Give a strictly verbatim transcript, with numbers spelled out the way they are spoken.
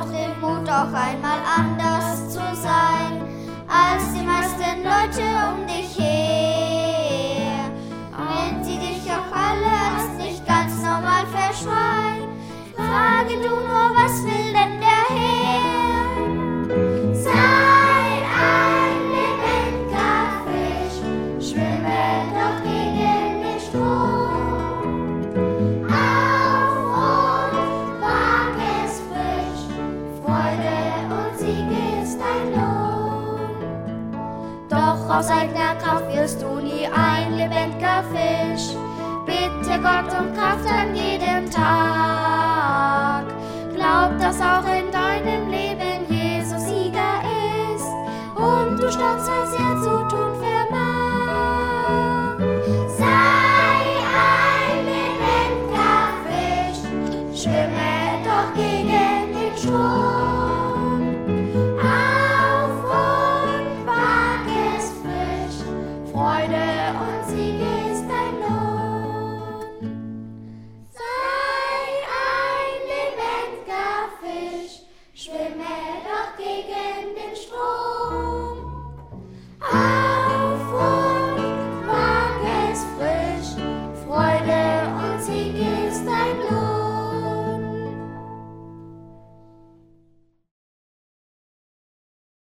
Doch den Mut, auch einmal anders zu sein, als die meisten Leute um dich her. Wenn sie dich auch alle als nicht ganz normal verschreien, frage du nur, was will denn der Herr? Sei ein lebendiger Fisch, schwimme doch gegen den Strom. Auf und wag es frisch, Freude und Sieg ist dein Lohn. Doch aus eigener Kraft wirst du nie ein lebendiger Fisch. Bitte Gott um Kraft an jedem Tag. Glaub, dass auch in deinem Leben Jesus Sieger ist und du staunst, was er zu tun vermag. Sei ein lebendiger Fisch, schwimme doch gegen den Strom. Auf und wag es frisch, Freude und Sieg ist dein Lohn. Sei ein lebendiger Fisch, schwimme doch gegen den Strom.